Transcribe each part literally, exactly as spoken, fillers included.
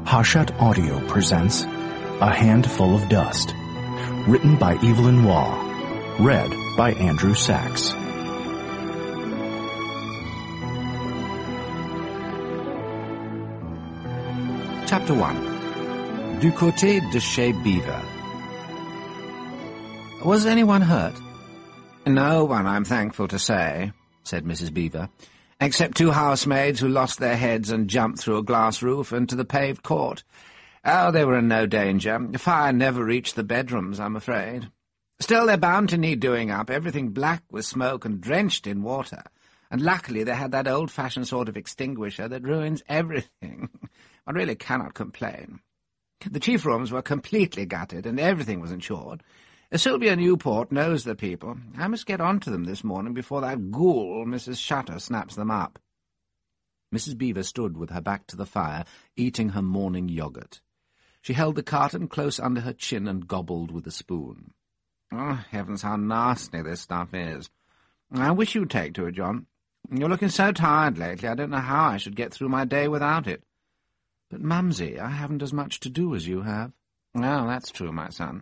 Hachette Audio presents A Handful of Dust, written by Evelyn Waugh, read by Andrew Sachs. Chapter one. Du côté de chez Beaver. Was anyone hurt? No one, I'm thankful to say, said Missus Beaver, except two housemaids who lost their heads and jumped through a glass roof into the paved court. Oh, they were in no danger. The fire never reached the bedrooms, I'm afraid. Still, they're bound to need doing up, everything black with smoke and drenched in water. And luckily they had that old-fashioned sort of extinguisher that ruins everything. I really cannot complain. The chief rooms were completely gutted, and everything was insured. Sylvia Newport knows the people. I must get on to them this morning before that ghoul, Missus Shutter, snaps them up. Missus Beaver stood with her back to the fire, eating her morning yoghurt. She held the carton close under her chin and gobbled with a spoon. Oh, heavens, how nasty this stuff is. I wish you'd take to it, John. You're looking so tired lately, I don't know how I should get through my day without it. But, Mumsy, I haven't as much to do as you have. Oh, that's true, my son.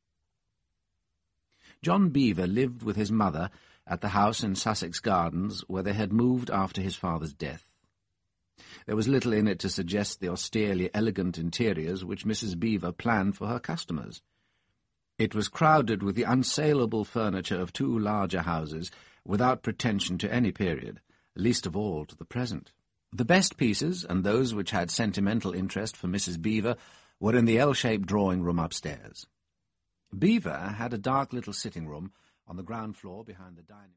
John Beaver lived with his mother at the house in Sussex Gardens where they had moved after his father's death. There was little in it to suggest the austerely elegant interiors which Missus Beaver planned for her customers. It was crowded with the unsaleable furniture of two larger houses, without pretension to any period, least of all to the present. The best pieces, and those which had sentimental interest for Missus Beaver, were in the L-shaped drawing-room upstairs. Beaver had a dark little sitting-room on the ground floor behind the dining